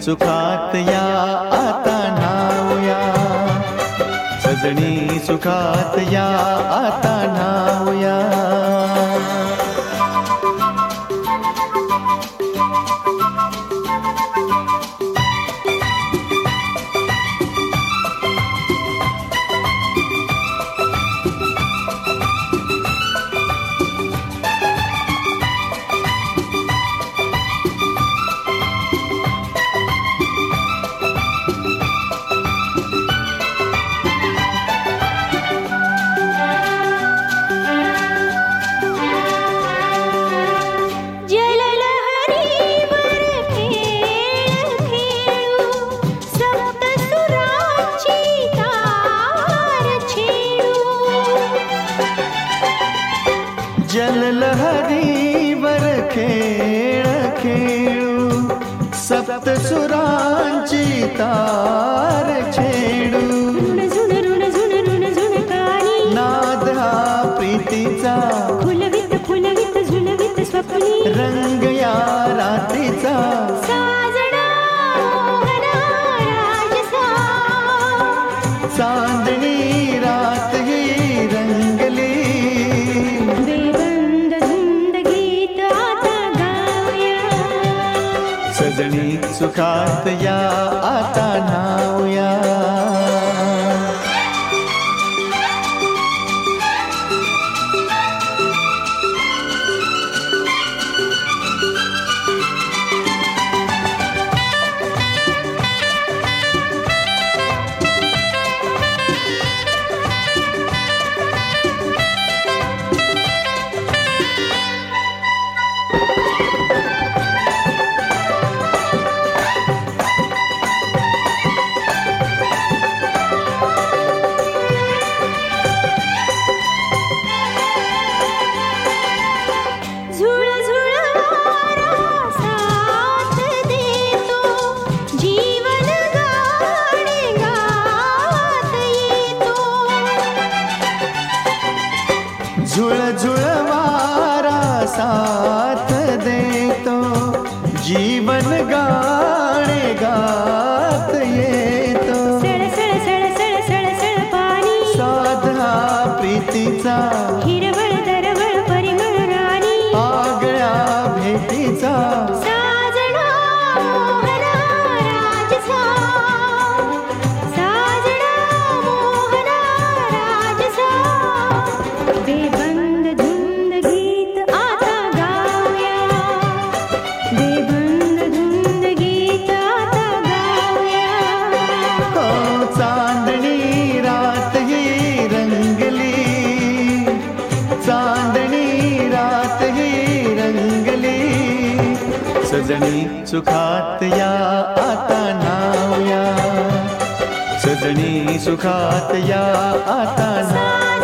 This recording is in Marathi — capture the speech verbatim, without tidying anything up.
सुखात या आता न्हाऊया, सजनी सुखात या आता न्हाऊया. जललहरीवर खेळ खेळू, सप्त सुरांची तार छेडू. झुण झुण झुण झुण झुणकानी नाद हा प्रीतीचा, फुलवित फुलवित झुलवित स्वप्नी रंग या रात्रीचा. साजना मोहना राजसा, चांदणी रात ही रंगली. सजनी सुखात या आता न्हाऊया. झुळ झुळ वारा साथ देतो, जीवन गाणे गात येतो. सळ सळ सळ सळ सळ सळ पाणी, साधा प्रीतीचा, हिरवळ दरवळ परिमळ राणी. आगळ्या भेटीचा. साजना मोहना राजसा, साजना मोहना राजसा. बेबंद धुंद गीत आता गाऊया, बेबंद धुंद गीत आता गाऊया. हो चांदणी रात ही रंगली, चांदणी रात ही रंगली. सजनी सुखात या आता न्हाऊया, सजनी सुखात या आता न्हाऊया.